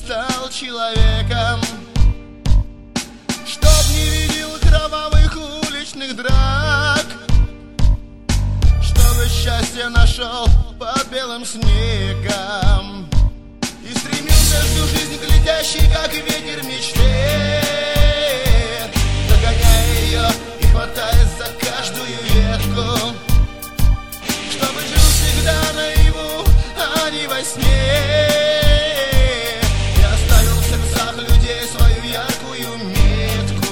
стал человеком, чтоб не видел кровавых уличных драк, чтобы счастье нашел под белым снегом и стремился всю жизнь к летящей, как ветер, мечте, догоняя ее и хватаясь за каждую ветку, чтобы жил всегда наяву, а не во сне, и оставил в сердцах людей свою яркую метку.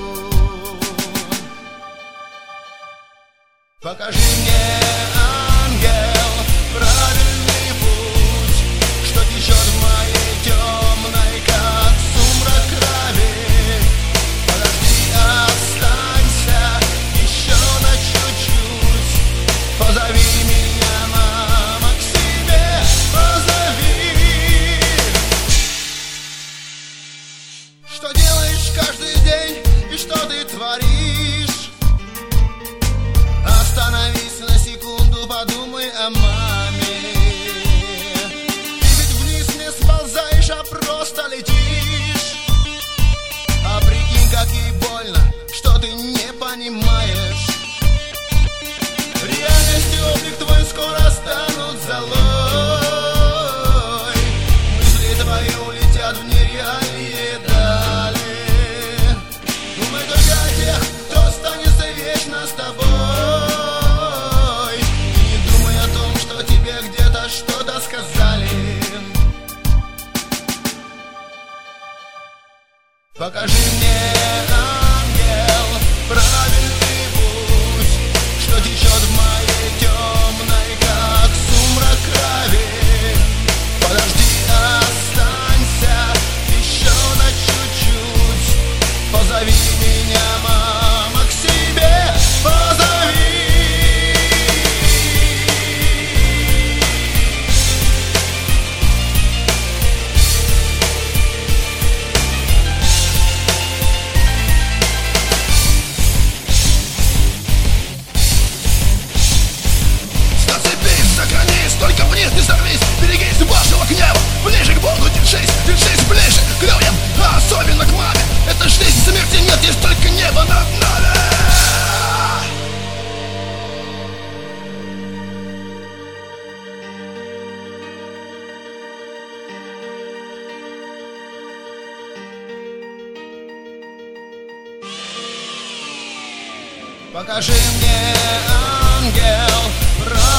Покажи мне, ангел, правильный путь, что течет в моей темной, как сумрак, крови. Подожди, останься еще на чуть-чуть, позови меня, мама, к себе, позови. Что делаешь каждый день и что ты творишь? Остановись на секунду, подумай о маме. Ты ведь вниз не сползаешь, а просто летишь. А прикинь, как ей больно, что ты не понимаешь. Реальность и облик твой скоро станут золой. Мысли твои улетят в нереальные дали. Думай только о тех, кто останется вечно с тобой. Что-то сказали. Покажи мне, ангел, правильный путь, что течет в моей темной, как сумрак, крови. Подожди, останься еще на чуть-чуть, позови меня, мама, к себе, позови. Только вниз не сорвись, берегись вашего гнева. Ближе к Богу держись, держись ближе к людям, а особенно к маме. Это жизнь, смерти нет, есть только небо над нами. Покажи мне, ангел,